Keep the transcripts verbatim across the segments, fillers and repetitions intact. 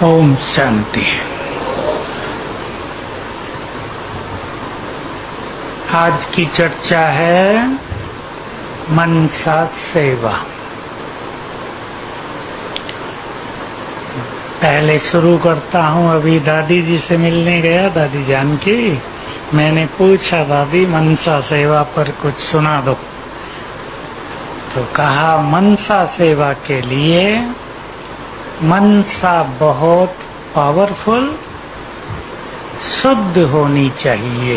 ओम शांति। आज की चर्चा है मनसा सेवा। पहले शुरू करता हूँ। अभी दादी जी से मिलने गया, दादी जानकी। मैंने पूछा, दादी मनसा सेवा पर कुछ सुना दो। तो कहा, मनसा सेवा के लिए मनसा बहुत पावरफुल, शुद्ध होनी चाहिए।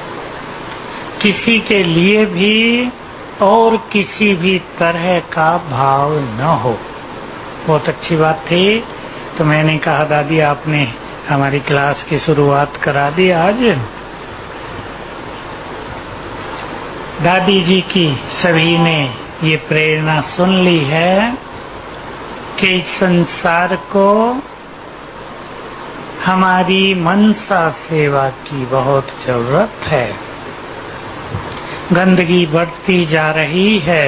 किसी के लिए भी और किसी भी तरह का भाव न हो। बहुत अच्छी बात थी। तो मैंने कहा, दादी आपने हमारी क्लास की शुरुआत करा दी आज। दादी जी की सभी ने ये प्रेरणा सुन ली है कि संसार को हमारी मनसा सेवा की बहुत जरूरत है। गंदगी बढ़ती जा रही है।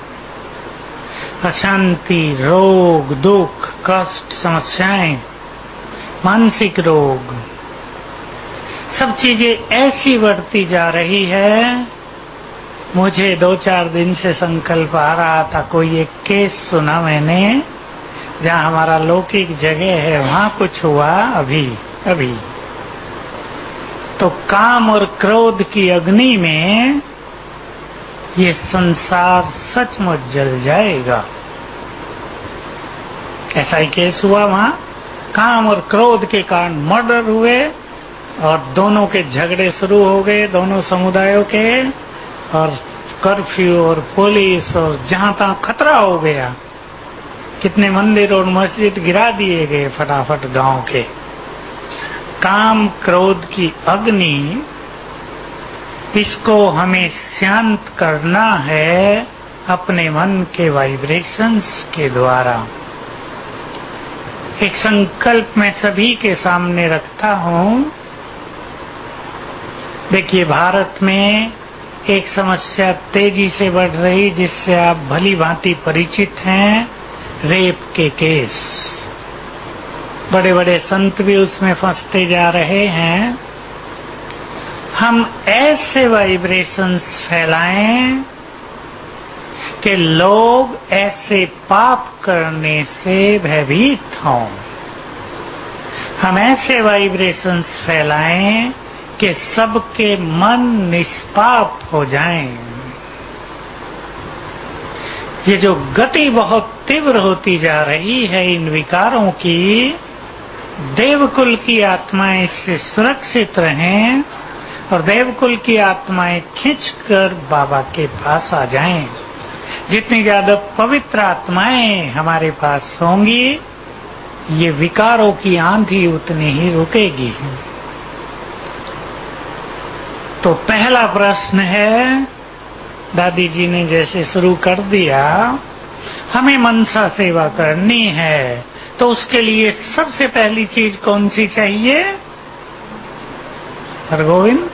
अशांति, रोग, दुख, कष्ट, समस्याएं, मानसिक रोग, सब चीजें ऐसी बढ़ती जा रही है। मुझे दो चार दिन से संकल्प आ रहा था। कोई एक केस सुना मैंने, जहाँ हमारा लौकिक जगह है, वहाँ कुछ हुआ अभी अभी। तो काम और क्रोध की अग्नि में ये संसार सचमुच जल जाएगा। ऐसा ही केस हुआ वहाँ। काम और क्रोध के कारण मर्डर हुए और दोनों के झगड़े शुरू हो गए, दोनों समुदायों के। और कर्फ्यू और पुलिस और जहाँ तहाँ खतरा हो गया। कितने मंदिर और मस्जिद गिरा दिए गए फटाफट गांव के। काम क्रोध की अग्नि, इसको हमें शांत करना है अपने मन के वाइब्रेशंस के द्वारा। एक संकल्प मैं सभी के सामने रखता हूँ। देखिए, भारत में एक समस्या तेजी से बढ़ रही, जिससे आप भली भांति परिचित हैं, रेप के केस। बड़े बड़े संत भी उसमें फंसते जा रहे हैं। हम ऐसे वाइब्रेशंस फैलाएं कि लोग ऐसे पाप करने से भयभीत हों। हम ऐसे वाइब्रेशंस फैलाएं कि सबके मन निष्पाप हो जाएं। ये जो गति बहुत तीव्र होती जा रही है इन विकारों की, देवकुल की आत्माएं इससे सुरक्षित रहें और देवकुल की आत्माएं खींचकर बाबा के पास आ जाएं। जितनी ज्यादा पवित्र आत्माएं हमारे पास होंगी, ये विकारों की आंधी उतनी ही रुकेगी। तो पहला प्रश्न है, दादी जी ने जैसे शुरू कर दिया, हमें मनसा सेवा करनी है, तो उसके लिए सबसे पहली चीज कौन सी चाहिए? हरगोविंद,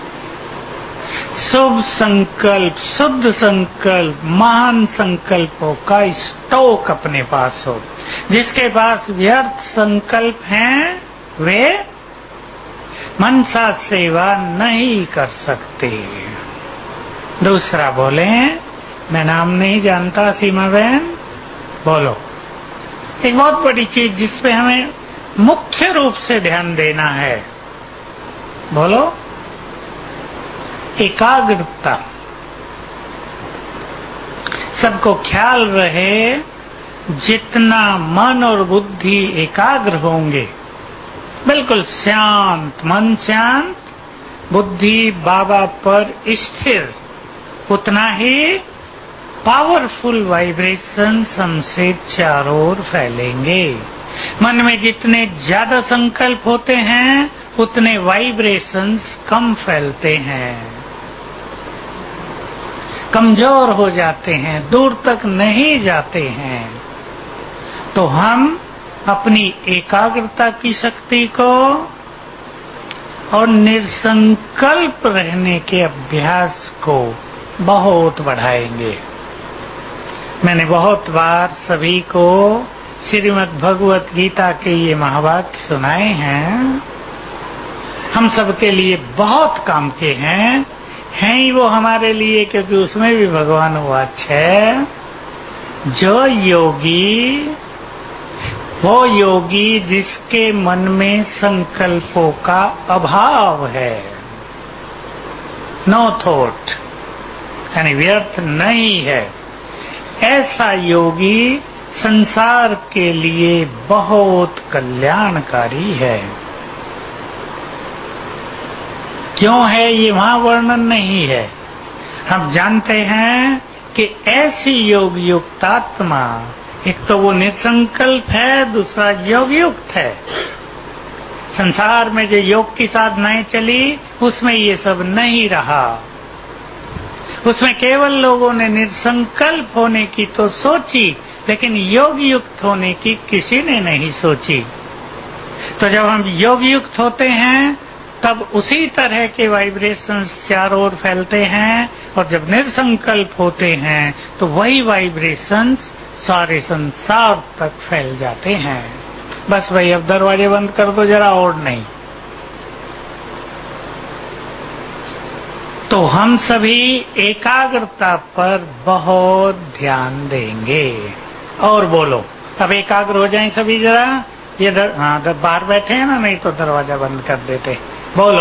शुभ संकल्प, शुद्ध संकल्प, महान संकल्पों का स्टॉक अपने पास हो। जिसके पास व्यर्थ संकल्प हैं, वे मनसा सेवा नहीं कर सकते। दूसरा बोले, मैं नाम नहीं जानता, सीमा बहन बोलो। एक बहुत बड़ी चीज जिसपे हमें मुख्य रूप से ध्यान देना है, बोलो। एकाग्रता। सबको ख्याल रहे, जितना मन और बुद्धि एकाग्र होंगे, बिल्कुल शांत, मन शांत, बुद्धि बाबा पर स्थिर, उतना ही पावरफुल वाइब्रेशंस हमसे चारों ओर फैलेंगे। मन में जितने ज्यादा संकल्प होते हैं, उतने वाइब्रेशंस कम फैलते हैं, कमजोर हो जाते हैं, दूर तक नहीं जाते हैं। तो हम अपनी एकाग्रता की शक्ति को और निर्संकल्प रहने के अभ्यास को बहुत बढ़ाएंगे। मैंने बहुत बार सभी को श्रीमद् भगवत गीता के ये महावाक्य सुनाए हैं, हम सबके लिए बहुत काम के हैं, हैं ही वो हमारे लिए, क्योंकि उसमें भी भगवान वाच है। जो योगी, वो योगी जिसके मन में संकल्पों का अभाव है, नो थॉट, यानी व्यर्थ नहीं है, ऐसा योगी संसार के लिए बहुत कल्याणकारी है। क्यों है ये वहां वर्णन नहीं है। हम जानते हैं कि ऐसी योग युक्त आत्मा, एक तो वो निसंकल्प है, दूसरा योग युक्त है। संसार में जो योग की साधनाएं चली उसमें ये सब नहीं रहा, उसमें केवल लोगों ने निसंकल्प होने की तो सोची, लेकिन योग युक्त होने की किसी ने नहीं सोची। तो जब हम योग युक्त होते हैं तब उसी तरह के वाइब्रेशंस चारों ओर फैलते हैं, और जब निर्संकल्प होते हैं तो वही वाइब्रेशंस सारे संसार तक फैल जाते हैं। बस भाई अब दरवाजे बंद कर दो जरा, और नहीं। तो हम सभी एकाग्रता पर बहुत ध्यान देंगे। और बोलो, अब एकाग्र हो जाएं सभी जरा। ये दर, हाँ दर, बाहर बैठे हैं ना, नहीं तो दरवाजा बंद कर देते। बोलो,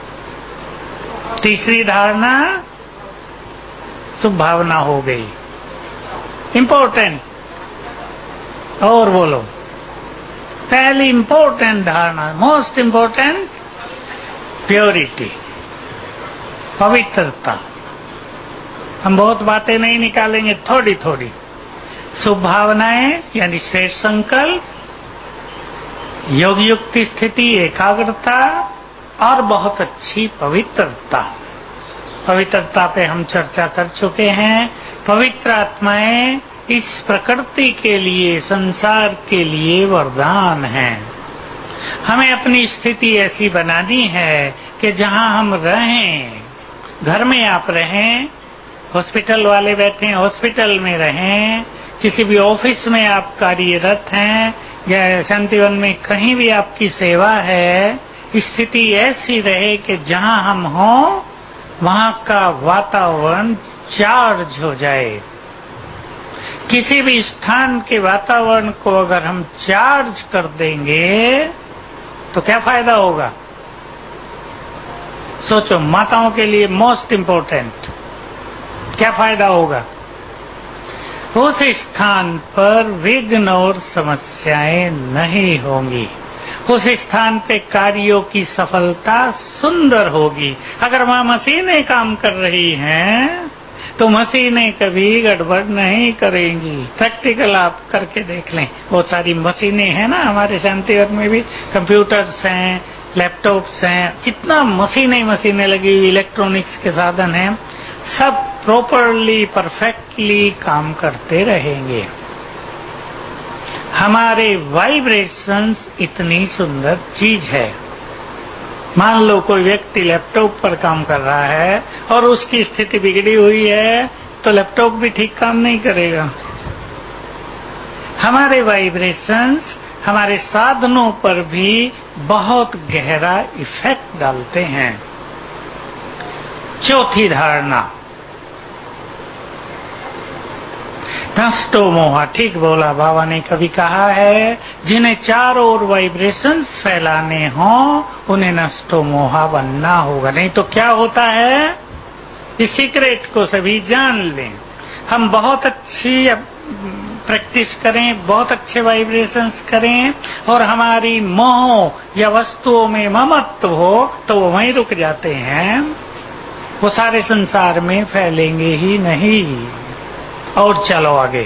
तीसरी धारणा शुभ भावना हो गई, इंपॉर्टेंट। और बोलो, पहली इंपॉर्टेंट धारणा, मोस्ट इंपॉर्टेंट, प्योरिटी, पवित्रता। हम बहुत बातें नहीं निकालेंगे, थोड़ी थोड़ी। शुभ भावनाएं यानी श्रेष्ठ संकल्प, योग युक्त स्थिति, एकाग्रता, और बहुत अच्छी पवित्रता। पवित्रता पे हम चर्चा कर चुके हैं। पवित्र आत्माएं इस प्रकृति के लिए, संसार के लिए वरदान हैं। हमें अपनी स्थिति ऐसी बनानी है कि जहां हम रहें, घर में आप रहें, हॉस्पिटल वाले बैठे हैं हॉस्पिटल में रहें, किसी भी ऑफिस में आप कार्यरत हैं, या शांतिवन में कहीं भी आपकी सेवा है, स्थिति ऐसी रहे कि जहां हम हों वहां का वातावरण चार्ज हो जाए। किसी भी स्थान के वातावरण को अगर हम चार्ज कर देंगे तो क्या फायदा होगा? सोचो, माताओं के लिए मोस्ट इंपॉर्टेंट, क्या फायदा होगा? उस स्थान पर विघ्न और समस्याएं नहीं होंगी, उस स्थान पे कार्यों की सफलता सुंदर होगी। अगर वहां मशीनें काम कर रही हैं तो मशीनें कभी गड़बड़ नहीं करेंगी। प्रैक्टिकल आप करके देख लें, बहुत सारी मशीनें हैं ना हमारे शांतिवन में भी, कंप्यूटर्स हैं, लैपटॉप्स हैं, कितना मशीनें मशीनें लगी हुई, इलेक्ट्रॉनिक्स के साधन हैं, सब प्रॉपरली परफेक्टली काम करते रहेंगे। हमारे वाइब्रेशंस इतनी सुंदर चीज है। मान लो कोई व्यक्ति लैपटॉप पर काम कर रहा है और उसकी स्थिति बिगड़ी हुई है तो लैपटॉप भी ठीक काम नहीं करेगा। हमारे वाइब्रेशंस हमारे साधनों पर भी बहुत गहरा इफेक्ट डालते हैं। चौथी धारणा, नष्टो मोहा। ठीक बोला, बाबा ने कभी कहा है, जिन्हें चारों ओर वाइब्रेशंस फैलाने हों उन्हें नष्टो मोहा बनना होगा। नहीं तो क्या होता है, इस सीक्रेट को सभी जान लें। हम बहुत अच्छी प्रैक्टिस करें, बहुत अच्छे वाइब्रेशंस करें, और हमारी मोह या वस्तुओं में ममत्व हो तो वो वहीं रुक जाते हैं, वो सारे संसार में फैलेंगे ही नहीं। और चलो आगे,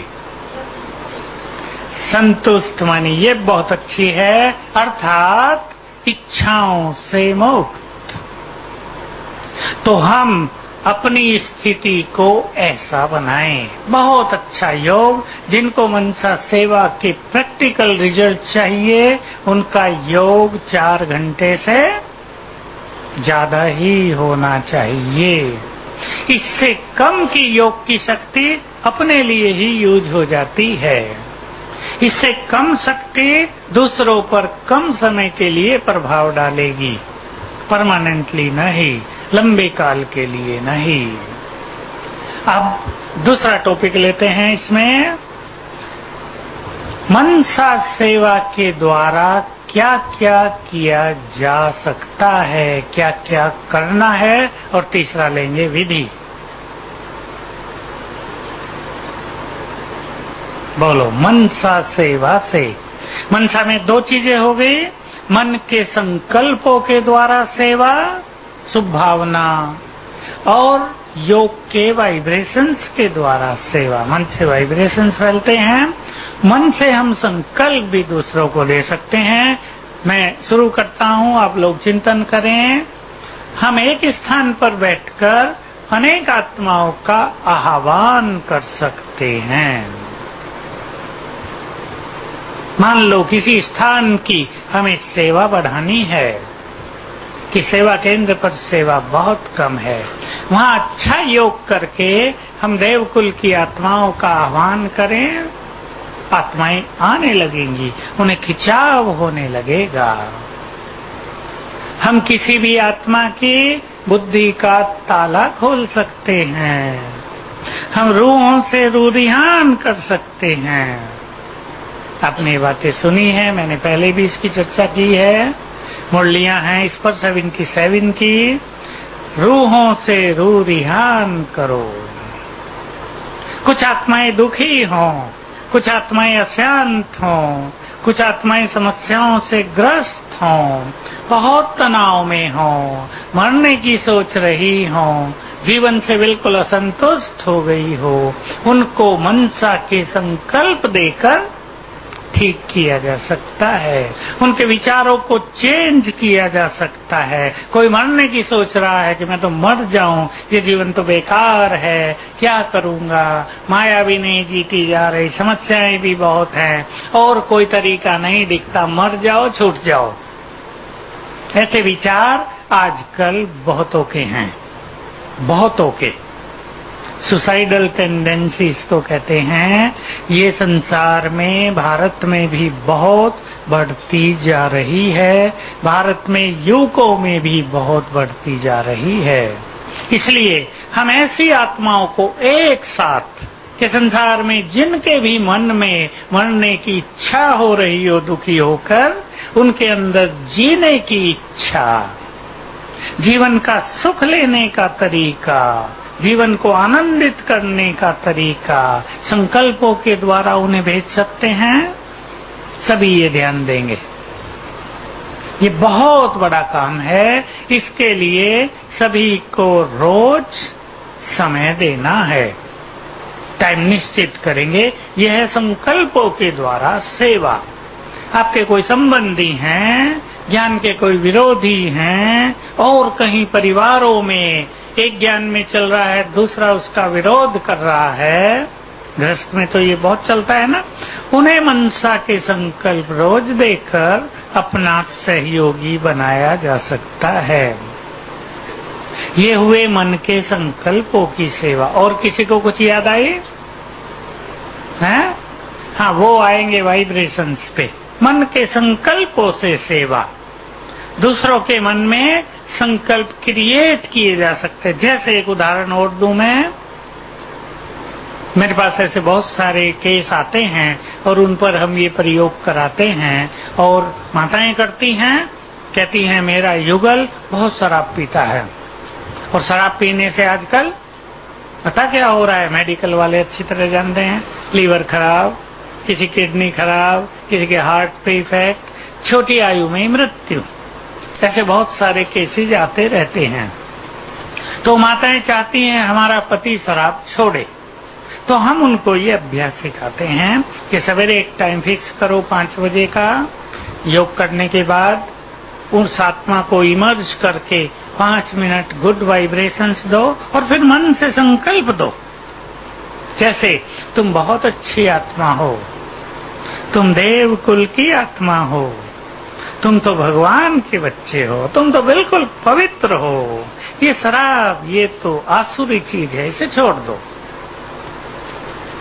संतुष्ट मानी, ये बहुत अच्छी है, अर्थात इच्छाओं से मुक्त। तो हम अपनी स्थिति को ऐसा बनाएं। बहुत अच्छा योग, जिनको मनसा सेवा के प्रैक्टिकल रिजल्ट चाहिए, उनका योग चार घंटे से ज्यादा ही होना चाहिए। इससे कम की योग की शक्ति अपने लिए ही यूज हो जाती है। इससे कम शक्ति दूसरों पर कम समय के लिए प्रभाव डालेगी, परमानेंटली नहीं, लंबे काल के लिए नहीं। अब दूसरा टॉपिक लेते हैं इसमें, मनसा सेवा के द्वारा क्या क्या किया जा सकता है, क्या क्या करना है, और तीसरा लेंगे विधि। बोलो, मनसा सेवा से, मनसा में दो चीजें हो गई, मन के संकल्पों के द्वारा सेवा, शुभ भावना, और योग के वाइब्रेशंस के द्वारा सेवा। मन से वाइब्रेशंस फैलते हैं, मन से हम संकल्प भी दूसरों को ले सकते हैं। मैं शुरू करता हूं, आप लोग चिंतन करें। हम एक स्थान पर बैठकर अनेक आत्माओं का आह्वान कर सकते हैं। मान लो किसी स्थान की हमें सेवा बढ़ानी है, कि सेवा केंद्र पर सेवा बहुत कम है, वहां अच्छा योग करके हम देवकुल की आत्माओं का आह्वान करें, आत्माएं आने लगेंगी, उन्हें खिंचाव होने लगेगा। हम किसी भी आत्मा की बुद्धि का ताला खोल सकते हैं, हम रूहों से रूरिहान कर सकते हैं। आपने बातें सुनी है, मैंने पहले भी इसकी चर्चा की है, मुरलियां हैं इस पर सेवन की सेवन की, रूहों से रूरिहान करो। कुछ आत्माएं दुखी हों, कुछ आत्माएं अशांत हों, कुछ आत्माएं समस्याओं से ग्रस्त हों, बहुत तनाव में हों, मरने की सोच रही हों, जीवन से बिल्कुल असंतुष्ट हो गई हो, उनको मनसा के संकल्प देकर ठीक किया जा सकता है, उनके विचारों को चेंज किया जा सकता है। कोई मरने की सोच रहा है कि मैं तो मर जाऊं, ये जीवन तो बेकार है, क्या करूंगा, माया भी नहीं जीती जा रही, समस्याएं भी बहुत हैं, और कोई तरीका नहीं दिखता, मर जाओ, छूट जाओ। ऐसे विचार आजकल बहुतों के हैं, बहुतों के। सुसाइडल टेंडेंसी इसको कहते हैं। ये संसार में, भारत में भी बहुत बढ़ती जा रही है, भारत में युवकों में भी बहुत बढ़ती जा रही है। इसलिए हम ऐसी आत्माओं को एक साथ, के संसार में जिनके भी मन में मरने की इच्छा हो रही हो दुखी होकर, उनके अंदर जीने की इच्छा, जीवन का सुख लेने का तरीका, जीवन को आनंदित करने का तरीका संकल्पों के द्वारा उन्हें भेज सकते हैं। सभी ये ध्यान देंगे, ये बहुत बड़ा काम है। इसके लिए सभी को रोज समय देना है, टाइम निश्चित करेंगे। यह है संकल्पों के द्वारा सेवा। आपके कोई संबंधी हैं, ज्ञान के कोई विरोधी हैं, और कहीं परिवारों में एक ज्ञान में चल रहा है, दूसरा उसका विरोध कर रहा है, गृहस्थ में तो ये बहुत चलता है ना, उन्हें मनसा के संकल्प रोज देकर अपना सहयोगी बनाया जा सकता है। ये हुए मन के संकल्पों की सेवा। और किसी को कुछ याद आई है? हाँ, वो आएंगे वाइब्रेशंस पे। मन के संकल्पों से सेवा, दूसरों के मन में संकल्प क्रिएट किए जा सकते हैं। जैसे एक उदाहरण और दूं मैं, मेरे पास ऐसे बहुत सारे केस आते हैं और उन पर हम ये प्रयोग कराते हैं, और माताएं करती हैं, कहती हैं मेरा युगल बहुत शराब पीता है, और शराब पीने से आजकल पता क्या हो रहा है, मेडिकल वाले अच्छी तरह जानते हैं, लीवर खराब, किसी किडनी खराब, किसी के हार्ट पे इफेक्ट, छोटी आयु में मृत्यु, ऐसे बहुत सारे केसेज आते रहते हैं। तो माताएं चाहती हैं हमारा पति शराब छोड़े, तो हम उनको ये अभ्यास सिखाते हैं कि सवेरे एक टाइम फिक्स करो पांच बजे का, योग करने के बाद उस आत्मा को इमर्ज करके पांच मिनट गुड वाइब्रेशंस दो, और फिर मन से संकल्प दो, जैसे तुम बहुत अच्छी आत्मा हो, तुम देव कुल की आत्मा हो, तुम तो भगवान के बच्चे हो, तुम तो बिल्कुल पवित्र हो, ये शराब ये तो आसुरी चीज है, इसे छोड़ दो।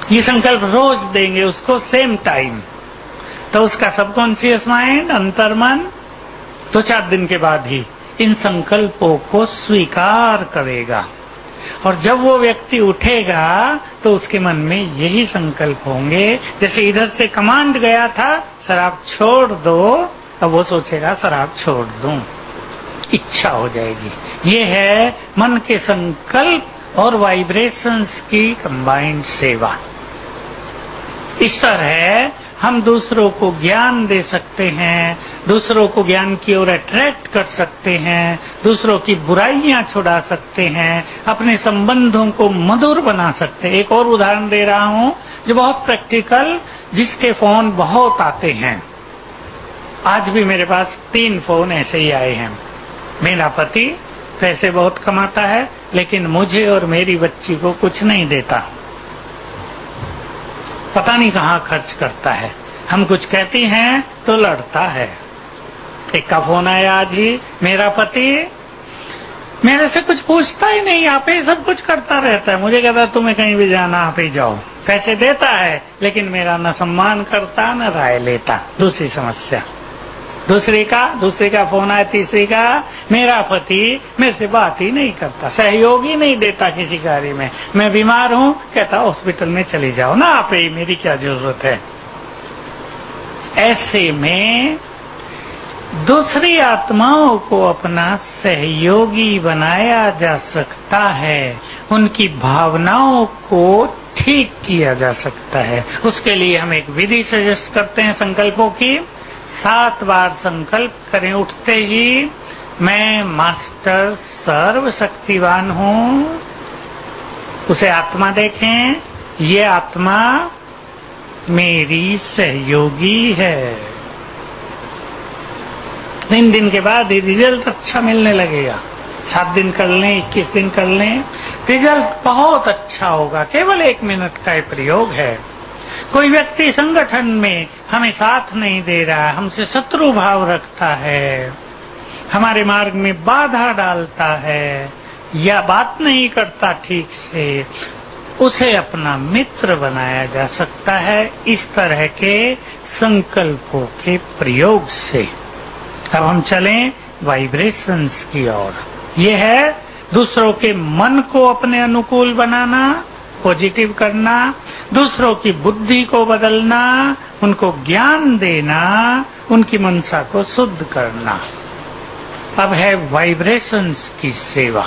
ये संकल्प रोज देंगे उसको सेम टाइम, तो उसका सबकॉन्शियस माइंड, अंतर्मन, दो चार दिन के बाद ही इन संकल्पों को स्वीकार करेगा। और जब वो व्यक्ति उठेगा तो उसके मन में यही संकल्प होंगे। जैसे इधर से कमांड गया था शराब छोड़ दो, अब वो सोचेगा शराब छोड़ दूं, इच्छा हो जाएगी। ये है मन के संकल्प और वाइब्रेशंस की कंबाइंड सेवा। इस तरह हम दूसरों को ज्ञान दे सकते हैं, दूसरों को ज्ञान की ओर अट्रैक्ट कर सकते हैं, दूसरों की बुराइयां छुड़ा सकते हैं, अपने संबंधों को मधुर बना सकते हैं। एक और उदाहरण दे रहा हूं जो बहुत प्रैक्टिकल, जिसके फोन बहुत आते हैं। आज भी मेरे पास तीन फोन ऐसे ही आए हैं। मेरा पति पैसे बहुत कमाता है लेकिन मुझे और मेरी बच्ची को कुछ नहीं देता, पता नहीं कहाँ खर्च करता है। हम कुछ कहती हैं तो लड़ता है। एक का फोन आया आज ही, मेरा पति मेरे से कुछ पूछता ही नहीं, आप ही सब कुछ करता रहता है। मुझे कहता तुम्हें कहीं भी जाना आप ही जाओ, पैसे देता है लेकिन मेरा न सम्मान करता न राय लेता। दूसरी समस्या, दूसरी का दूसरी का फोन आया, तीसरी का मेरा पति मेरे से बात ही नहीं करता, सहयोग ही नहीं देता किसी कार्य में। मैं बीमार हूं, कहता हॉस्पिटल में चली जाओ ना आप ही, मेरी क्या जरूरत है। ऐसे में दूसरी आत्माओं को अपना सहयोगी बनाया जा सकता है, उनकी भावनाओं को ठीक किया जा सकता है। उसके लिए हम एक विधि सजेस्ट करते हैं संकल्पों की। सात बार संकल्प करें उठते ही, मैं मास्टर सर्वशक्तिवान हूं। उसे आत्मा देखें, ये आत्मा मेरी सहयोगी है। तीन दिन के बाद ये रिजल्ट अच्छा मिलने लगेगा। सात दिन कर लें, इक्कीस दिन कर लें, रिजल्ट बहुत अच्छा होगा। केवल एक मिनट का प्रयोग है। कोई व्यक्ति संगठन में हमें साथ नहीं दे रहा, हमसे शत्रु भाव रखता है, हमारे मार्ग में बाधा डालता है या बात नहीं करता ठीक से, उसे अपना मित्र बनाया जा सकता है इस तरह के संकल्पों के प्रयोग से। अब हम चलें वाइब्रेशंस की ओर। यह है दूसरों के मन को अपने अनुकूल बनाना, पॉजिटिव करना, दूसरों की बुद्धि को बदलना, उनको ज्ञान देना, उनकी मनसा को शुद्ध करना। अब है वाइब्रेशंस की सेवा।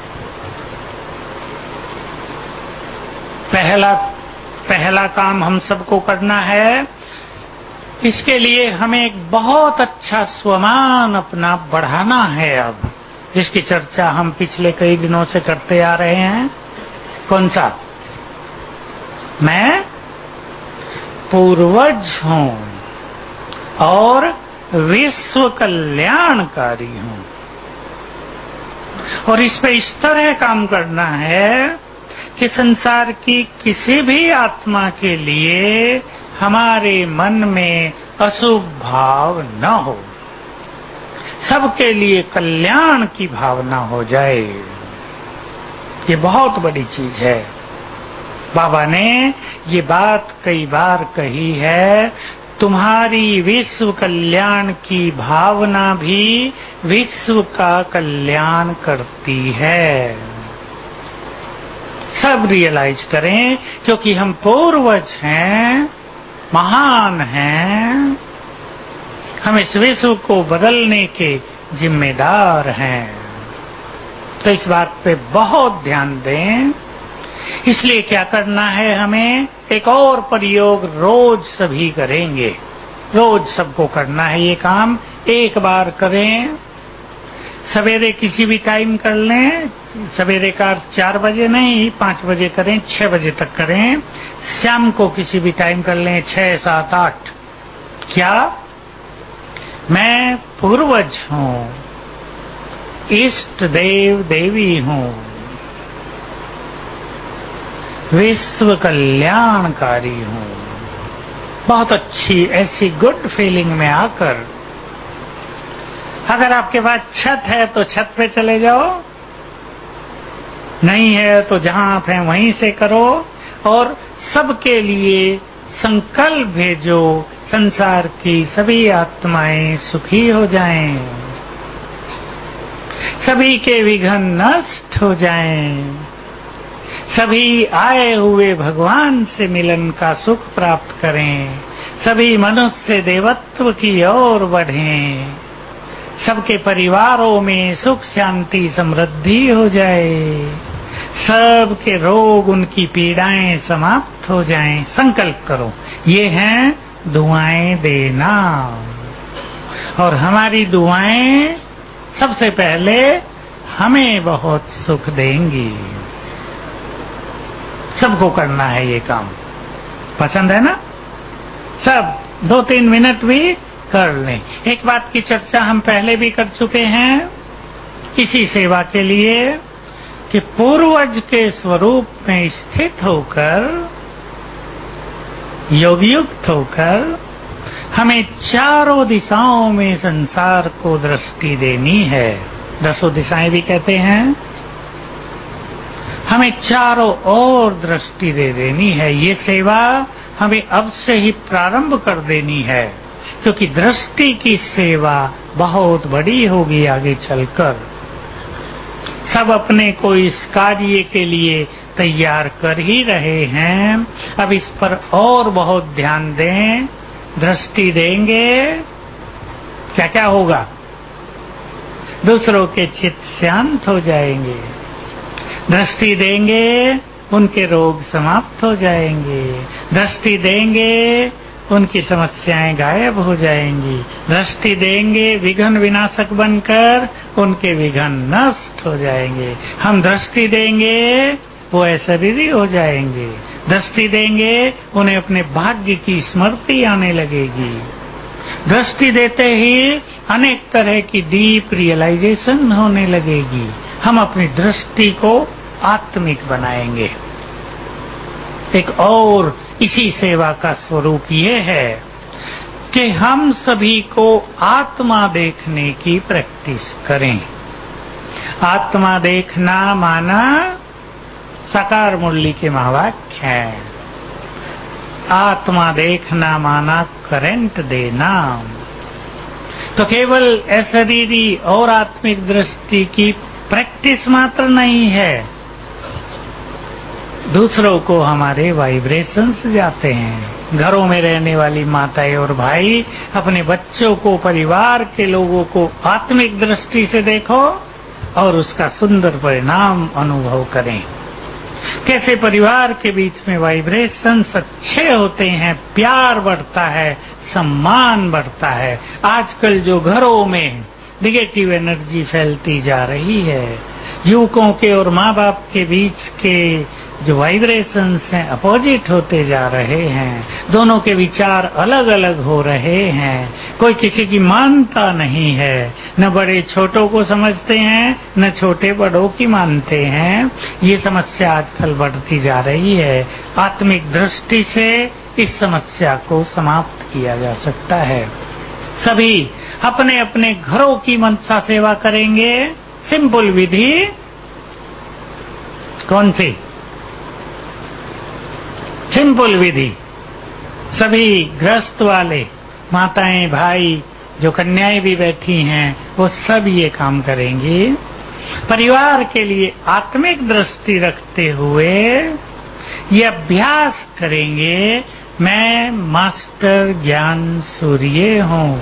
पहला पहला काम हम सबको करना है। इसके लिए हमें एक बहुत अच्छा स्वमान अपना बढ़ाना है। अब जिसकी चर्चा हम पिछले कई दिनों से करते आ रहे हैं। कौन सा? मैं पूर्वज हूं और विश्व कल्याणकारी हूं। और इस पे इस तरह काम करना है कि संसार की किसी भी आत्मा के लिए हमारे मन में अशुभ भाव न हो, सबके लिए कल्याण की भावना हो जाए। ये बहुत बड़ी चीज है। बाबा ने ये बात कई बार कही है, तुम्हारी विश्व कल्याण की भावना भी विश्व का कल्याण करती है। सब रियलाइज करें, क्योंकि हम पूर्वज हैं, महान हैं, हम इस विश्व को बदलने के जिम्मेदार हैं। तो इस बात पे बहुत ध्यान दें। इसलिए क्या करना है हमें? एक और प्रयोग रोज सभी करेंगे। रोज सबको करना है ये काम। एक बार करें, सवेरे किसी भी टाइम कर लें। सवेरे का चार बजे नहीं, पांच बजे करें, छह बजे तक करें। शाम को किसी भी टाइम कर लें, छह, सात, आठ। क्या? मैं पूर्वज हूं, इष्ट देव देवी हूं, विश्व कल्याणकारी हूं। बहुत अच्छी ऐसी गुड फीलिंग में आकर, अगर आपके पास छत है तो छत पे चले जाओ, नहीं है तो जहां आप हैं वहीं से करो। और सबके लिए संकल्प भेजो, संसार की सभी आत्माएं सुखी हो जाएं, सभी के विघ्न नष्ट हो जाएं, सभी आए हुए भगवान से मिलन का सुख प्राप्त करें, सभी मनुष्य देवत्व की ओर बढ़ें, सबके परिवारों में सुख शांति समृद्धि हो जाए, सबके रोग उनकी पीड़ाएं समाप्त हो जाएं। संकल्प करो। ये हैं दुआएं देना, और हमारी दुआएं सबसे पहले हमें बहुत सुख देंगी। सबको करना है ये काम, पसंद है ना? सब दो तीन मिनट भी कर लें। एक बात की चर्चा हम पहले भी कर चुके हैं इसी सेवा के लिए, कि पूर्वज के स्वरूप में स्थित होकर, योग युक्त होकर, हमें चारों दिशाओं में संसार को दृष्टि देनी है। दसों दिशाएं भी कहते हैं, हमें चारों ओर दृष्टि दे देनी है। ये सेवा हमें अब से ही प्रारंभ कर देनी है, क्योंकि दृष्टि की सेवा बहुत बड़ी होगी आगे चलकर। सब अपने को इस कार्य के लिए तैयार कर ही रहे हैं। अब इस पर और बहुत ध्यान दें। दृष्टि देंगे, क्या क्या होगा? दूसरों के चित्त शांत हो जाएंगे। दृष्टि देंगे, उनके रोग समाप्त हो जाएंगे। दृष्टि देंगे, उनकी समस्याएं गायब हो जाएंगी। दृष्टि देंगे, विघ्न विनाशक बनकर उनके विघ्न नष्ट हो जाएंगे। हम दृष्टि देंगे, वो ऐश्वर्यी हो जाएंगे। दृष्टि देंगे, उन्हें अपने भाग्य की स्मृति आने लगेगी। दृष्टि देते ही अनेक तरह की डीप रियलाइजेशन होने लगेगी। हम अपनी दृष्टि को आत्मिक बनाएंगे। एक और इसी सेवा का स्वरूप ये है कि हम सभी को आत्मा देखने की प्रैक्टिस करें। आत्मा देखना माना साकार मुरली के महावाक्य है। आत्मा देखना माना करंट देना। तो केवल अशरीरी और आत्मिक दृष्टि की प्रैक्टिस मात्र नहीं है, दूसरों को हमारे वाइब्रेशंस जाते हैं। घरों में रहने वाली माताएं और भाई अपने बच्चों को, परिवार के लोगों को आत्मिक दृष्टि से देखो और उसका सुंदर परिणाम अनुभव करें। कैसे परिवार के बीच में वाइब्रेशंस अच्छे होते हैं, प्यार बढ़ता है, सम्मान बढ़ता है। आजकल जो घरों में निगेटिव एनर्जी फैलती जा रही है, युवकों के और माँ बाप के बीच के जो वाइब्रेशंस हैं अपोजिट होते जा रहे हैं। दोनों के विचार अलग अलग हो रहे हैं। कोई किसी की मानता नहीं है, न बड़े छोटों को समझते हैं, न छोटे बड़ों की मानते हैं। ये समस्या आजकल बढ़ती जा रही है। आत्मिक दृष्टि से इस समस्या को समाप्त किया जा सकता है। सभी अपने अपने घरों की मनसा सेवा करेंगे। सिंपल विधि कौन सी? सिंपल विधि। सभी गृहस्थ वाले माताएं, भाई, जो कन्याएं भी बैठी हैं, वो सब ये काम करेंगी। परिवार के लिए आत्मिक दृष्टि रखते हुए ये अभ्यास करेंगे, मैं मास्टर ज्ञान सूर्य हूँ।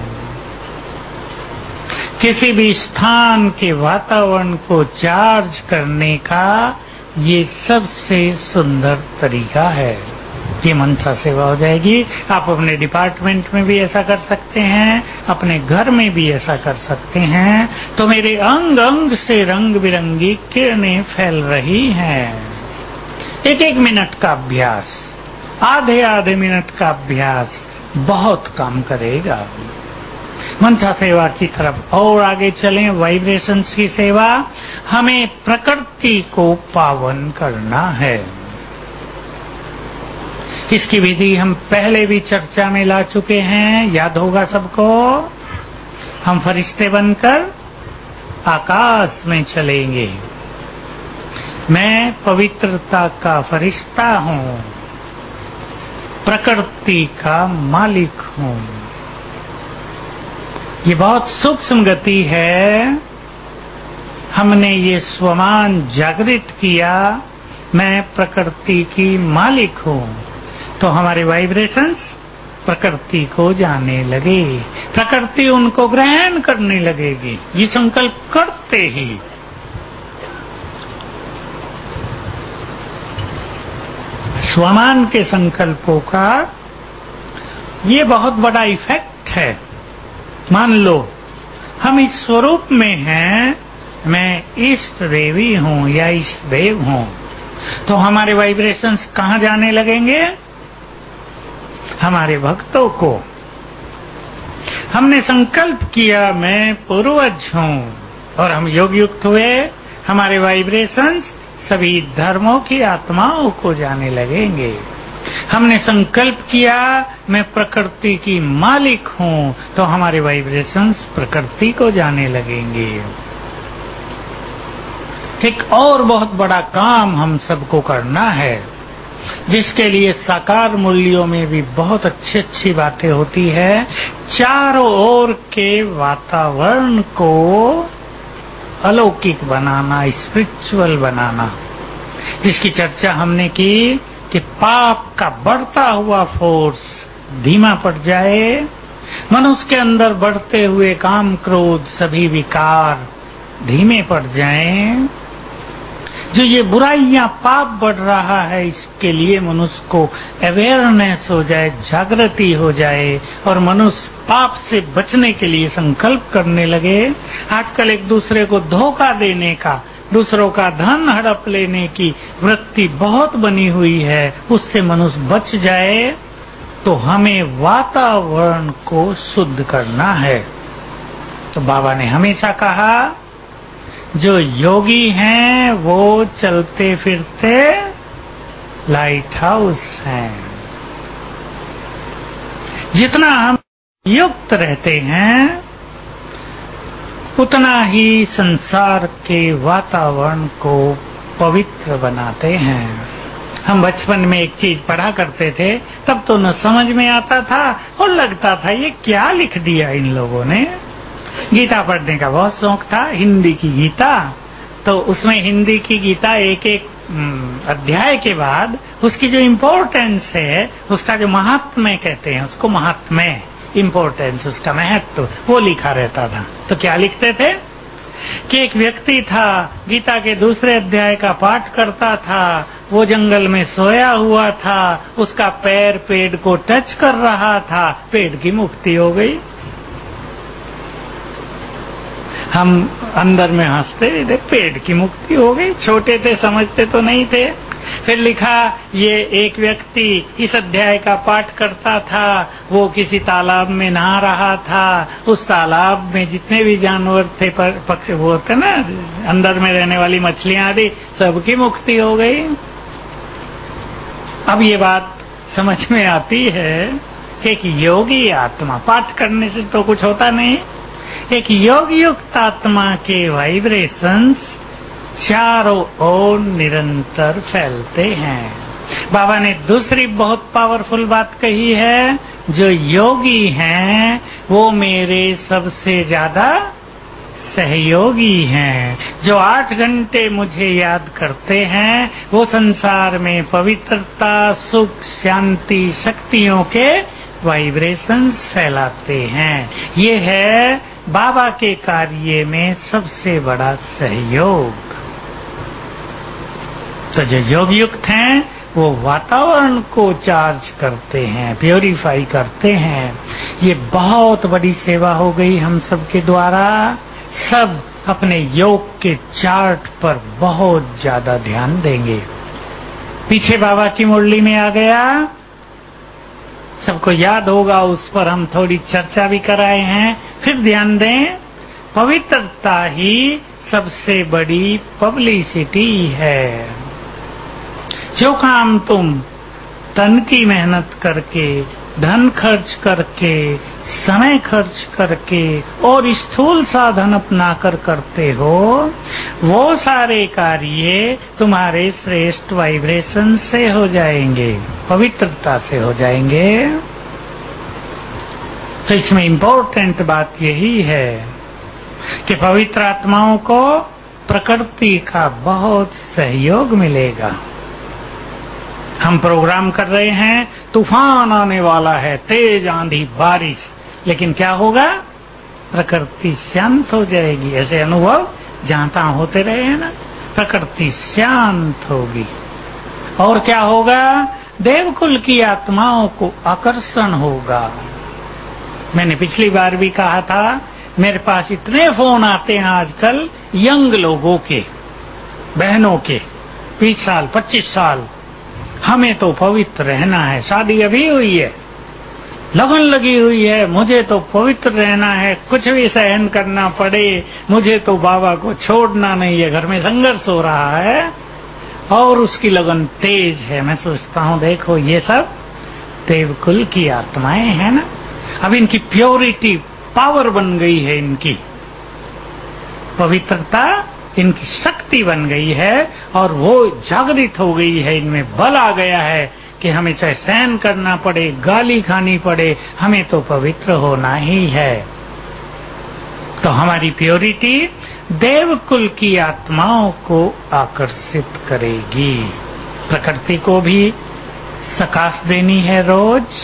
किसी भी स्थान के वातावरण को चार्ज करने का ये सबसे सुंदर तरीका है। ये मनसा सेवा हो जाएगी। आप अपने डिपार्टमेंट में भी ऐसा कर सकते हैं, अपने घर में भी ऐसा कर सकते हैं। तो मेरे अंग अंग से रंग बिरंगी किरणें फैल रही हैं। एक एक मिनट का अभ्यास, आधे आधे मिनट का अभ्यास बहुत काम करेगा। मनसा सेवा की तरफ और आगे चलें। वाइब्रेशंस की सेवा, हमें प्रकृति को पावन करना है। इसकी विधि हम पहले भी चर्चा में ला चुके हैं, याद होगा सबको। हम फरिश्ते बनकर आकाश में चलेंगे। मैं पवित्रता का फरिश्ता हूँ। प्रकृति का मालिक हूं। ये बहुत सूक्ष्म गति है। हमने ये स्वमान जागृत किया, मैं प्रकृति की मालिक हूं, तो हमारे वाइब्रेशंस प्रकृति को जाने लगे, प्रकृति उनको ग्रहण करने लगेगी। ये संकल्प करते ही स्वमान के संकल्पों का ये बहुत बड़ा इफेक्ट है। मान लो हम इस स्वरूप में हैं, मैं इष्ट देवी हूं या इष्ट देव हूं, तो हमारे वाइब्रेशंस कहां जाने लगेंगे? हमारे भक्तों को। हमने संकल्प किया मैं पूर्वज हूं और हम योग युक्त हुए, हमारे वाइब्रेशंस सभी धर्मों की आत्माओं को जाने लगेंगे। हमने संकल्प किया मैं प्रकृति की मालिक हूं, तो हमारे वाइब्रेशंस प्रकृति को जाने लगेंगे। एक और बहुत बड़ा काम हम सबको करना है, जिसके लिए साकार मूल्यों में भी बहुत अच्छी अच्छी बातें होती है। चारों ओर के वातावरण को अलौकिक बनाना, स्पिरिचुअल बनाना, जिसकी चर्चा हमने की कि पाप का बढ़ता हुआ फोर्स धीमा पड़ जाए, मनुष्य के अंदर बढ़ते हुए काम क्रोध सभी विकार धीमे पड़ जाएं। जो ये बुराइयां पाप बढ़ रहा है, इसके लिए मनुष्य को अवेयरनेस हो जाए, जागृति हो जाए और मनुष्य पाप से बचने के लिए संकल्प करने लगे। आजकल एक दूसरे को धोखा देने का, दूसरों का धन हड़प लेने की वृत्ति बहुत बनी हुई है, उससे मनुष्य बच जाए। तो हमें वातावरण को शुद्ध करना है। तो बाबा ने हमेशा कहा जो योगी हैं वो चलते फिरते लाइट हाउस हैं। जितना हम युक्त रहते हैं उतना ही संसार के वातावरण को पवित्र बनाते हैं। हम बचपन में एक चीज पढ़ा करते थे, तब तो न समझ में आता था और लगता था ये क्या लिख दिया इन लोगों ने। गीता पढ़ने का बहुत शौक था, हिंदी की गीता, तो उसमें हिंदी की गीता एक एक अध्याय के बाद उसकी जो इम्पोर्टेंस है, उसका जो महात्म्य कहते हैं उसको, महात्म्य इम्पोर्टेंस, उसका महत्व, वो लिखा रहता था। तो क्या लिखते थे कि एक व्यक्ति था, गीता के दूसरे अध्याय का पाठ करता था, वो जंगल में सोया हुआ था, उसका पैर पेड़ को टच कर रहा था, पेड़ की मुक्ति हो गई। हम अंदर में हंसते थे, पेड़ की मुक्ति हो गई। छोटे थे, समझते तो नहीं थे। फिर लिखा ये एक व्यक्ति इस अध्याय का पाठ करता था, वो किसी तालाब में नहा रहा था, उस तालाब में जितने भी जानवर थे, पक्षी वो होते ना अंदर में रहने वाली मछलियां आदि, सबकी मुक्ति हो गई। अब ये बात समझ में आती है कि एक योगी आत्मा, पाठ करने से तो कुछ होता नहीं, एक योग युक्त आत्मा के वाइब्रेशंस चारों ओर निरंतर फैलते हैं। बाबा ने दूसरी बहुत पावरफुल बात कही है, जो योगी हैं वो मेरे सबसे ज्यादा सहयोगी हैं। जो आठ घंटे मुझे याद करते हैं वो संसार में पवित्रता, सुख, शांति, शक्तियों के वाइब्रेशंस फैलाते हैं। ये है बाबा के कार्य में सबसे बड़ा सहयोग। तो जो योग युक्त हैं वो वातावरण को चार्ज करते हैं, प्योरीफाई करते हैं। ये बहुत बड़ी सेवा हो गई हम सबके द्वारा। सब अपने योग के चार्ट पर बहुत ज्यादा ध्यान देंगे। पीछे बाबा की मुरली में आ गया, सबको याद होगा, उस पर हम थोड़ी चर्चा भी कराए हैं। फिर ध्यान दें, पवित्रता ही सबसे बड़ी पब्लिसिटी है। जो काम तुम तन की मेहनत करके धन खर्च करके, समय खर्च करके और स्थूल साधन अपना कर करते हो, वो सारे कार्य तुम्हारे श्रेष्ठ वाइब्रेशन से हो जाएंगे, पवित्रता से हो जाएंगे। तो इसमें इम्पोर्टेंट बात यही है कि पवित्र आत्माओं को प्रकृति का बहुत सहयोग मिलेगा। हम प्रोग्राम कर रहे हैं, तूफान आने वाला है, तेज आंधी बारिश, लेकिन क्या होगा? प्रकृति शांत हो जाएगी। ऐसे अनुभव जहां तहां होते रहे हैं ना, प्रकृति शांत होगी। और क्या होगा? देवकुल की आत्माओं को आकर्षण होगा। मैंने पिछली बार भी कहा था, मेरे पास इतने फोन आते हैं आजकल यंग लोगों के, बहनों के, बीस साल पच्चीस साल, हमें तो पवित्र रहना है, शादी अभी हुई है, लगन लगी हुई है, मुझे तो पवित्र रहना है, कुछ भी सहन करना पड़े, मुझे तो बाबा को छोड़ना नहीं है। घर में संघर्ष हो रहा है और उसकी लगन तेज है। मैं सोचता हूँ देखो ये सब देवकुल की आत्माएं हैं ना, अब इनकी प्योरिटी पावर बन गई है, इनकी पवित्रता इनकी शक्ति बन गई है और वो जागृत हो गई है, इनमें बल आ गया है कि हमें चाहे सहन करना पड़े, गाली खानी पड़े, हमें तो पवित्र होना ही है। तो हमारी प्योरिटी देवकुल की आत्माओं को आकर्षित करेगी। प्रकृति को भी प्रकाश देनी है रोज।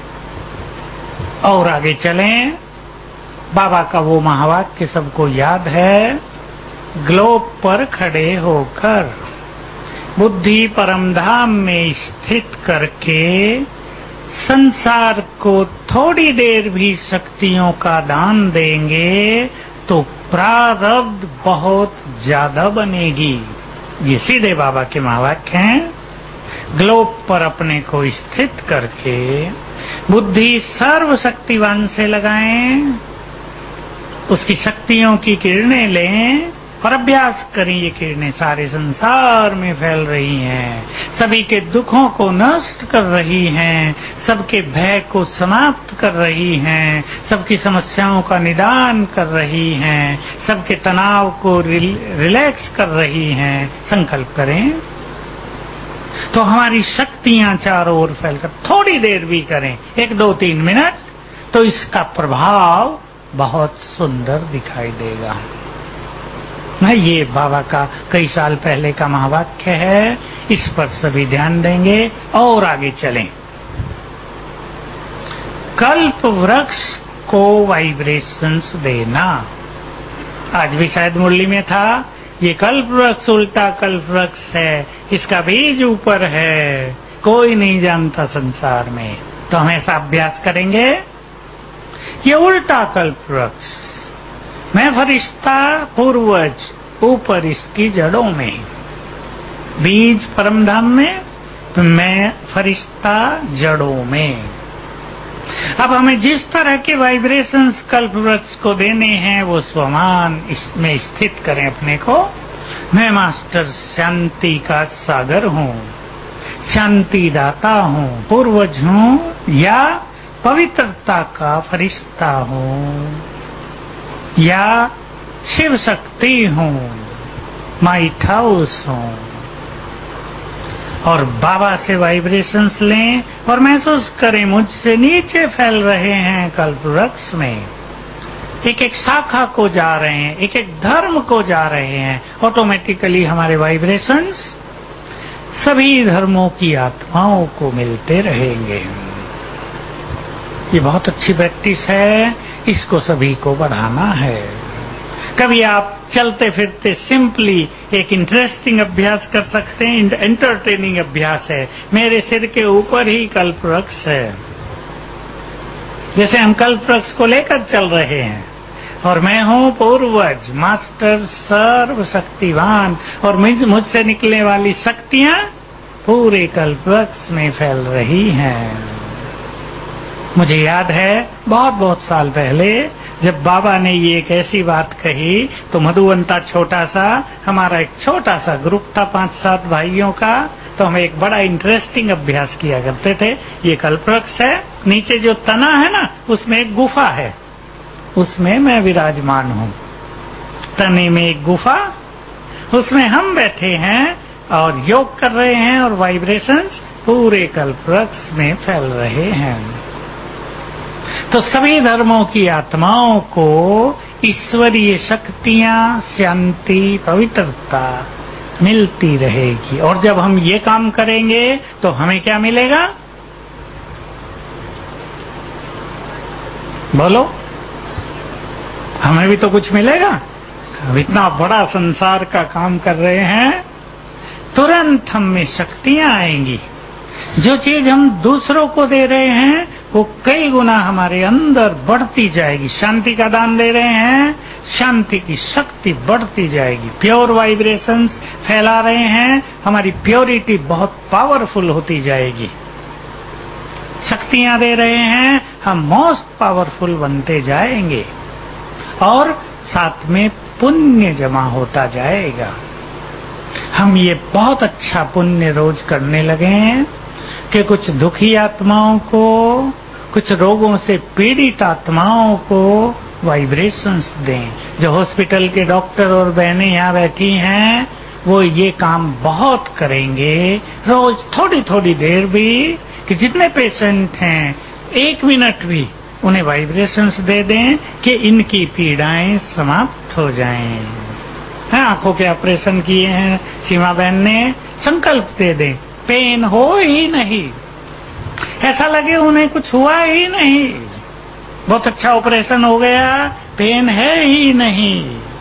और आगे चलें, बाबा का वो महावाक्य सबको याद है, ग्लोब पर खड़े होकर बुद्धि परमधाम में स्थित करके संसार को थोड़ी देर भी शक्तियों का दान देंगे तो प्रारब्ध बहुत ज्यादा बनेगी। ये सीधे बाबा के महावाक्य हैं। ग्लोब पर अपने को स्थित करके बुद्धि सर्वशक्तिवान से लगाएं, उसकी शक्तियों की किरणें लें और अभ्यास करें। ये किरणें सारे संसार में फैल रही हैं, सभी के दुखों को नष्ट कर रही हैं, सबके भय को समाप्त कर रही हैं, सबकी समस्याओं का निदान कर रही हैं, सबके तनाव को रिलैक्स कर रही हैं। संकल्प करें तो हमारी शक्तियां चारों ओर फैलकर थोड़ी देर भी करें, एक दो तीन मिनट, तो इसका प्रभाव बहुत सुंदर दिखाई देगा। ये बाबा का कई साल पहले का महावाक्य है, इस पर सभी ध्यान देंगे और आगे चलें। कल्प वृक्ष को वाइब्रेशंस देना, आज भी शायद मुरली में था, ये कल्प वृक्ष उल्टा कल्प वृक्ष है, इसका बीज ऊपर है, कोई नहीं जानता संसार में। तो हम ऐसा अभ्यास करेंगे, ये उल्टा कल्प वृक्ष, मैं फरिश्ता पूर्वज ऊपर इसकी जड़ों में, बीज परमधाम में, मैं फरिश्ता जड़ों में। अब हमें जिस तरह के वाइब्रेशंस कल्प वृक्ष को देने हैं वो स्वमान इसमें स्थित करें अपने को। मैं मास्टर शांति का सागर हूँ, शांति दाता हूँ, पूर्वज हूँ या पवित्रता का फरिश्ता हूँ या शिव शक्ति हूँ, माइट हाउस हूँ। और बाबा से वाइब्रेशंस लें और महसूस करें मुझसे नीचे फैल रहे हैं कल्प वृक्ष में, एक एक शाखा को जा रहे हैं, एक एक धर्म को जा रहे हैं। ऑटोमेटिकली हमारे वाइब्रेशंस सभी धर्मों की आत्माओं को मिलते रहेंगे। ये बहुत अच्छी प्रैक्टिस है, इसको सभी को बढ़ाना है। कभी आप चलते फिरते सिंपली एक इंटरेस्टिंग अभ्यास कर सकते हैं, एंटरटेनिंग अभ्यास है। मेरे सिर के ऊपर ही कल्प वृक्ष है, जैसे हम कल्प वृक्ष को लेकर चल रहे हैं और मैं हूँ पूर्वज, मास्टर सर्व शक्तिवान, और मुझसे निकलने वाली शक्तियां पूरे कल्प वृक्ष में फैल रही हैं। मुझे याद है बहुत बहुत साल पहले जब बाबा ने ये एक ऐसी बात कही तो मधुवंता छोटा सा, हमारा एक छोटा सा ग्रुप था पांच सात भाइयों का, तो हम एक बड़ा इंटरेस्टिंग अभ्यास किया करते थे। ये कल्प वृक्ष है नीचे जो तना है ना, उसमें एक गुफा है, उसमें मैं विराजमान हूँ। तने में एक गुफा, उसमें हम बैठे हैं और योग कर रहे हैं और वाइब्रेशंस पूरे कल्पवृक्ष में फैल रहे हैं। तो सभी धर्मों की आत्माओं को ईश्वरीय शक्तियां, शांति, पवित्रता मिलती रहेगी। और जब हम ये काम करेंगे तो हमें क्या मिलेगा? बोलो, हमें भी तो कुछ मिलेगा। अब इतना बड़ा संसार का काम कर रहे हैं, तुरंत हम में शक्तियां आएंगी। जो चीज हम दूसरों को दे रहे हैं वो कई गुना हमारे अंदर बढ़ती जाएगी। शांति का दान दे रहे हैं, शांति की शक्ति बढ़ती जाएगी। प्योर वाइब्रेशंस फैला रहे हैं, हमारी प्योरिटी बहुत पावरफुल होती जाएगी। शक्तियां दे रहे हैं, हम मोस्ट पावरफुल बनते जाएंगे और साथ में पुण्य जमा होता जाएगा। हम ये बहुत अच्छा पुण्य रोज करने लगे हैं कि कुछ दुखी आत्माओं को, कुछ रोगों से पीड़ित आत्माओं को वाइब्रेशंस दें। जो हॉस्पिटल के डॉक्टर और बहनें यहाँ बैठी हैं, वो ये काम बहुत करेंगे। रोज थोड़ी थोड़ी देर भी, कि जितने पेशेंट हैं एक मिनट भी उन्हें वाइब्रेशंस दे दें कि इनकी पीड़ाएं समाप्त हो जाएं। हाँ, आंखों के ऑपरेशन किए हैं सीमा बहन ने, संकल्प दे दें पेन हो ही नहीं, ऐसा लगे उन्हें कुछ हुआ ही नहीं, बहुत अच्छा ऑपरेशन हो गया, पेन है ही नहीं।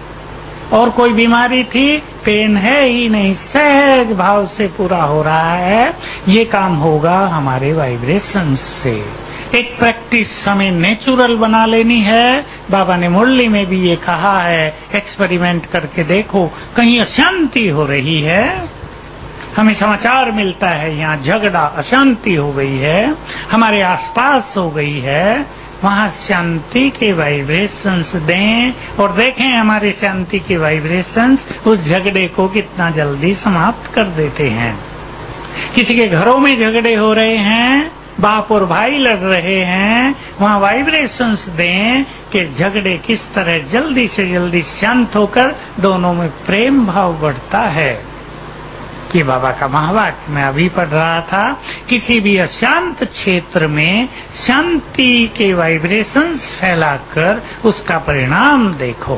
और कोई बीमारी थी, पेन है ही नहीं, सहज भाव से पूरा हो रहा है। ये काम होगा हमारे वाइब्रेशन से। एक प्रैक्टिस हमें नेचुरल बना लेनी है। बाबा ने मुरली में भी ये कहा है, एक्सपेरिमेंट करके देखो, कहीं अशांति हो रही है, हमें समाचार मिलता है यहाँ झगड़ा, अशांति हो गई है, हमारे आसपास हो गई है, वहाँ शांति के वाइब्रेशंस दें और देखें हमारे शांति के वाइब्रेशंस उस झगड़े को कितना जल्दी समाप्त कर देते हैं। किसी के घरों में झगड़े हो रहे हैं, बाप और भाई लड़ रहे हैं, वहाँ वाइब्रेशंस दें कि झगड़े किस तरह जल्दी से जल्दी शांत होकर दोनों में प्रेम भाव बढ़ता है। कि बाबा का महावाक्य मैं अभी पढ़ रहा था, किसी भी अशांत क्षेत्र में शांति के वाइब्रेशंस फैलाकर उसका परिणाम देखो।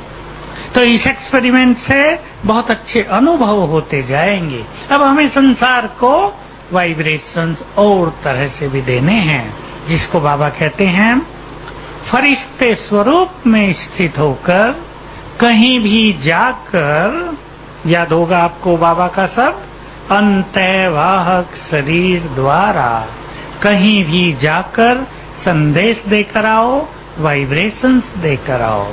तो इस एक्सपेरिमेंट से बहुत अच्छे अनुभव होते जाएंगे। अब हमें संसार को वाइब्रेशंस और तरह से भी देने हैं, जिसको बाबा कहते हैं फरिश्ते स्वरूप में स्थित होकर कहीं भी जाकर, याद होगा आपको बाबा का शब्द, अंतःवाहक शरीर द्वारा कहीं भी जाकर संदेश देकर आओ, वाइब्रेशंस देकर आओ।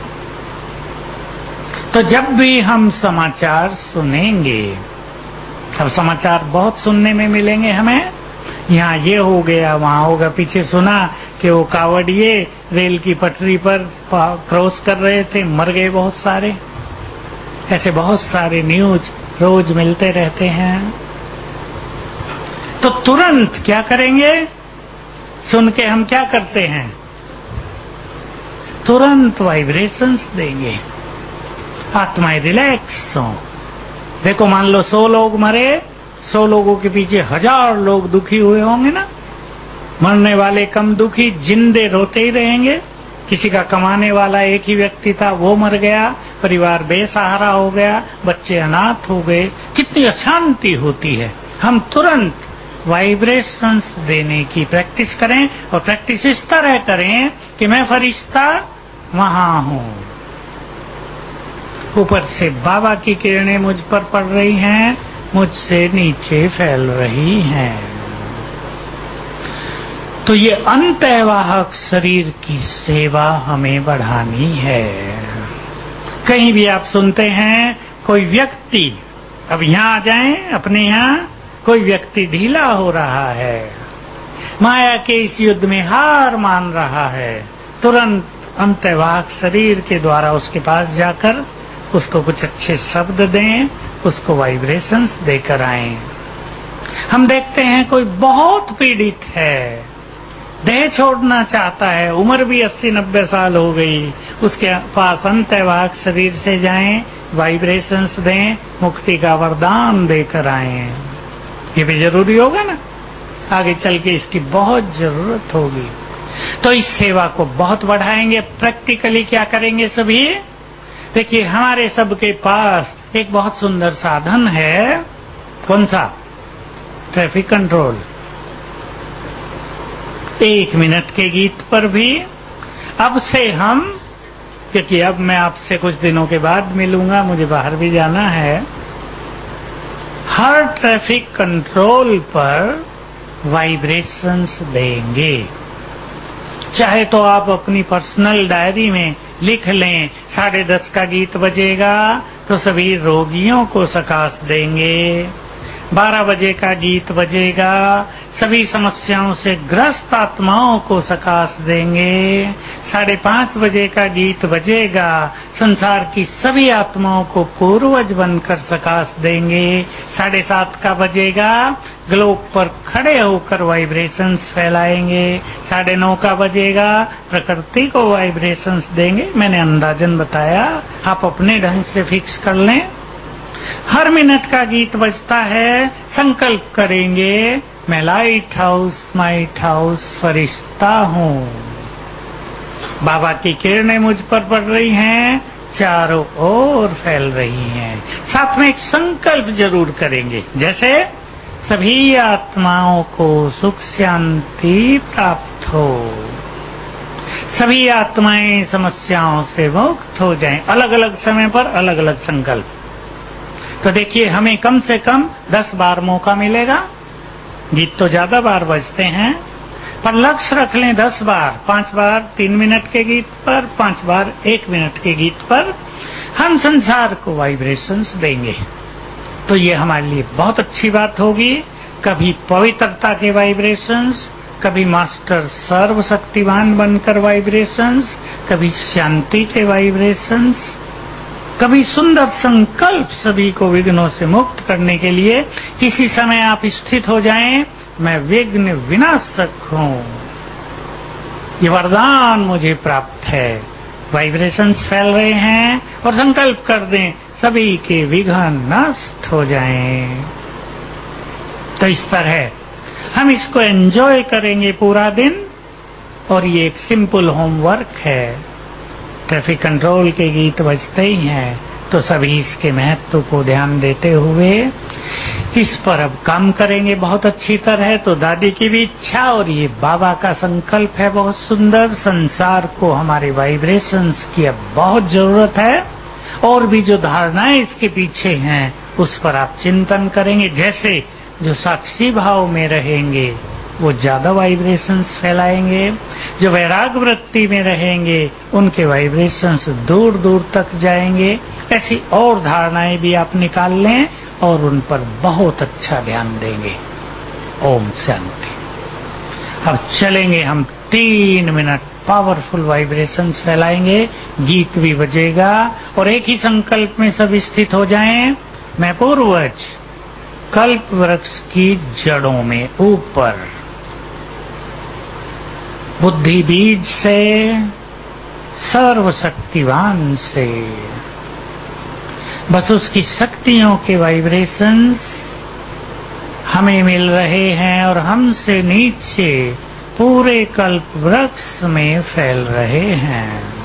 तो जब भी हम समाचार सुनेंगे, अब समाचार बहुत सुनने में मिलेंगे हमें, यहाँ ये हो गया, वहाँ होगा। पीछे सुना कि वो कावड़िए रेल की पटरी पर क्रॉस कर रहे थे, मर गए बहुत सारे। ऐसे बहुत सारे न्यूज रोज मिलते रहते हैं। तो तुरंत क्या करेंगे? सुन के हम क्या करते हैं? तुरंत वाइब्रेशंस देंगे, आत्माएं रिलैक्स हो। देखो, मान लो सौ लोग मरे, सौ लोगों के पीछे हजार लोग दुखी हुए होंगे ना। मरने वाले कम दुखी, जिंदे रोते ही रहेंगे। किसी का कमाने वाला एक ही व्यक्ति था, वो मर गया, परिवार बेसहारा हो गया, बच्चे अनाथ हो गए, कितनी अशांति होती है। हम तुरंत वाइब्रेशंस देने की प्रैक्टिस करें, और प्रैक्टिस इस तरह करें कि मैं फरिश्ता वहां हूं, ऊपर से बाबा की किरणें मुझ पर पड़ रही हैं, मुझसे नीचे फैल रही हैं। तो ये अंतःवाहक शरीर की सेवा हमें बढ़ानी है। कहीं भी आप सुनते हैं कोई व्यक्ति, अब यहाँ आ जाएं अपने यहाँ, कोई व्यक्ति ढीला हो रहा है, माया के इस युद्ध में हार मान रहा है, तुरंत अंतःवाहक शरीर के द्वारा उसके पास जाकर उसको कुछ अच्छे शब्द दें, उसको वाइब्रेशंस देकर आएं। हम देखते हैं कोई बहुत पीड़ित है, देह छोड़ना चाहता है, उम्र भी अस्सी नब्बे साल हो गई, उसके पास अंतवाक शरीर से जाएं, वाइब्रेशंस दें, मुक्ति का वरदान देकर आए। ये भी जरूरी होगा ना, आगे चल के इसकी बहुत जरूरत होगी। तो इस सेवा को बहुत बढ़ाएंगे। प्रैक्टिकली क्या करेंगे सभी? देखिए, हमारे सबके पास एक बहुत सुंदर साधन है। कौन सा? Traffic control. एक मिनट के गीत पर भी अब से हम, क्योंकि अब मैं आपसे कुछ दिनों के बाद मिलूंगा, मुझे बाहर भी जाना है, हर ट्रैफिक कंट्रोल पर वाइब्रेशंस देंगे। चाहे तो आप अपनी पर्सनल डायरी में लिख लें, साढ़े दस का गीत बजेगा तो सभी रोगियों को सकाश देंगे, बारह बजे का गीत बजेगा सभी समस्याओं से ग्रस्त आत्माओं को सकाश देंगे, साढ़े पांच बजे का गीत बजेगा संसार की सभी आत्माओं को पूर्वज बनकर सकाश देंगे, साढ़े सात का बजेगा ग्लोब पर खड़े होकर वाइब्रेशंस फैलाएंगे, साढ़े नौ का बजेगा प्रकृति को वाइब्रेशंस देंगे। मैंने अंदाजन बताया, आप अपने ढंग से फिक्स कर लें। हर मिनट का गीत बजता है, संकल्प करेंगे मैं लाइट हाउस माइट हाउस फरिश्ता हूँ, बाबा की किरणें मुझ पर पड़ रही हैं, चारों ओर फैल रही हैं। साथ में एक संकल्प जरूर करेंगे, जैसे सभी आत्माओं को सुख शांति प्राप्त हो, सभी आत्माएं समस्याओं से मुक्त हो जाएं। अलग अलग समय पर अलग अलग संकल्प। तो देखिए, हमें कम से कम दस बार मौका मिलेगा। गीत तो ज्यादा बार बजते हैं, पर लक्ष्य रख लें दस बार, पांच बार तीन मिनट के गीत पर, पांच बार एक मिनट के गीत पर हम संसार को वाइब्रेशंस देंगे। तो ये हमारे लिए बहुत अच्छी बात होगी। कभी पवित्रता के वाइब्रेशंस, कभी मास्टर सर्वशक्तिवान बनकर वाइब्रेशंस, कभी शांति के वाइब्रेशंस, कभी सुंदर संकल्प सभी को विघ्नों से मुक्त करने के लिए। किसी समय आप स्थित हो जाएं, मैं विघ्न विनाशक हूं, ये वरदान मुझे प्राप्त है। वाइब्रेशंस फैल रहे हैं और संकल्प कर दें सभी के विघ्न नष्ट हो जाएं। तो इस तरह हम इसको एंजॉय करेंगे पूरा दिन, और ये एक सिंपल होमवर्क है। ट्रैफिक कंट्रोल के गीत बजते ही हैं, तो सभी इसके महत्व को ध्यान देते हुए इस पर अब काम करेंगे बहुत अच्छी तरह। तो दादी की भी इच्छा और ये बाबा का संकल्प है बहुत सुंदर। संसार को हमारे वाइब्रेशंस की अब बहुत जरूरत है, और भी जो धारणाएं इसके पीछे हैं उस पर आप चिंतन करेंगे। जैसे जो साक्षी भाव में रहेंगे वो ज्यादा वाइब्रेशंस फैलाएंगे, जो वैराग वृत्ति में रहेंगे उनके वाइब्रेशंस दूर दूर तक जाएंगे। ऐसी और धारणाएं भी आप निकाल लें और उन पर बहुत अच्छा ध्यान देंगे। ओम शांति। अब चलेंगे हम तीन मिनट, पावरफुल वाइब्रेशंस फैलाएंगे, गीत भी बजेगा और एक ही संकल्प में सब स्थित हो जाएं। मैं पूर्वज कल्प वृक्ष की जड़ों में ऊपर बुद्धि बीज से, सर्वशक्तिवान से, बस उसकी शक्तियों के वाइब्रेशंस हमें मिल रहे हैं और हमसे नीचे पूरे कल्प वृक्ष में फैल रहे हैं।